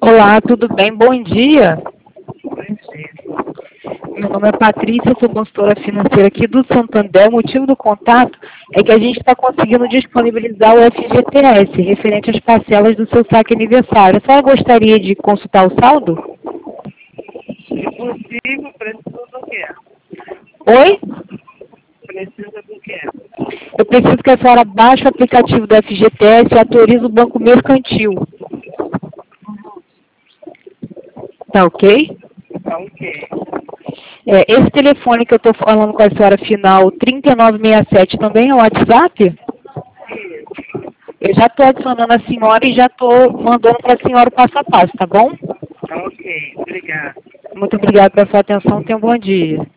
Olá, tudo bem? Bom dia. Conhecido. Meu nome é Patrícia, sou consultora financeira aqui do Santander. O motivo do contato é que a gente está conseguindo disponibilizar o FGTS, referente às parcelas do seu saque aniversário. A senhora gostaria de consultar o saldo? Se possível, precisa do quê? Oi? Precisa do quê? Eu preciso que a senhora baixe o aplicativo do FGTS e autorize o Banco Mercantil. Tá ok? Tá ok. Esse telefone que eu estou falando com a senhora final 3967 também é o WhatsApp? Eu já estou adicionando a senhora e já estou mandando para a senhora o passo a passo, tá bom? Tá ok. Obrigado. Muito obrigada pela sua atenção. Tenha um bom dia.